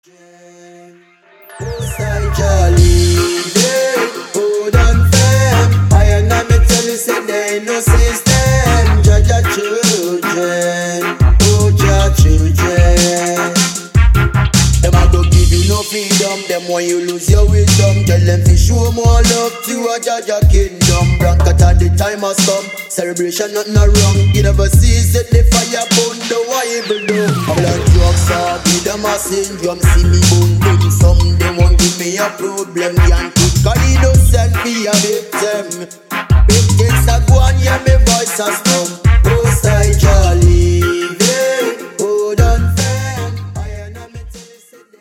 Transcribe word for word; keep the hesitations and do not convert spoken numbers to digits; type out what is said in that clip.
Side jolly, yeah, hold on fam. I and I me tell you say there ain't no system. Jaja children, oh Jah children. Them a go give you no freedom. Them want you lose your wisdom. Tell them to show more love to a Jaja kingdom. Brankata the time has come. Celebration nothing a wrong. You never see set the fire burn the Bible down. Blood drugs are be the mass syndrome. See me boom boom. Some they won't give me a problem. Can't put Kalido send me a victim. Big things a go on, yeah, me voice has come.